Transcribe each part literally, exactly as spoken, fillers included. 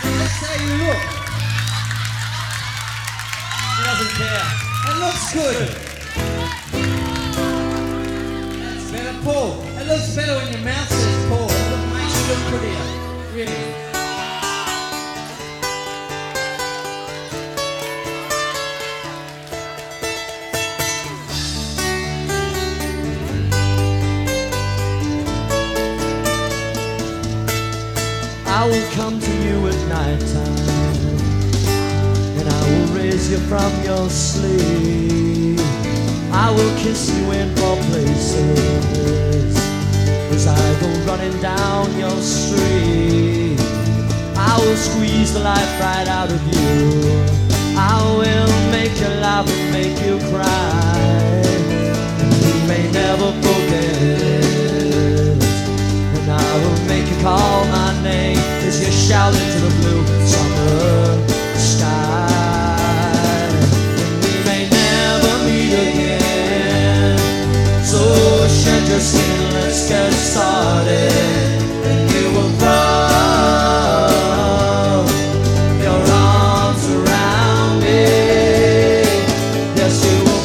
That's how you look. He doesn't care. It looks good. That's better, Paul. It looks better when your mouth says Paul. It makes you look prettier. Really. I will come to you at night time, and I will raise you from your sleep. I will kiss you in four places as I go running down your street. I will squeeze the life right out of you. I will make you laugh and make you cry, and we may never forget. And I will make you call my name as you shout into the blue summer sky. And we may never meet again, so shed your skin, let's get started. And you will throw your arms around me. Yes, you will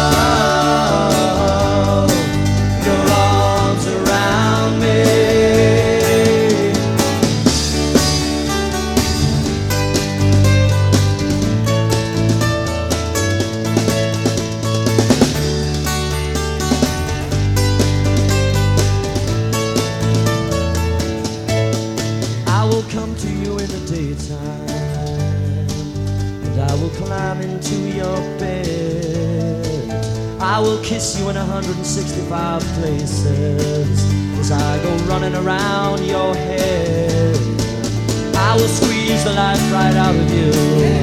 throw your arms around me. Come to you in the daytime, and I will climb into your bed. I will kiss you in one hundred sixty-five places as I go running around your head. I will squeeze the life right out of you.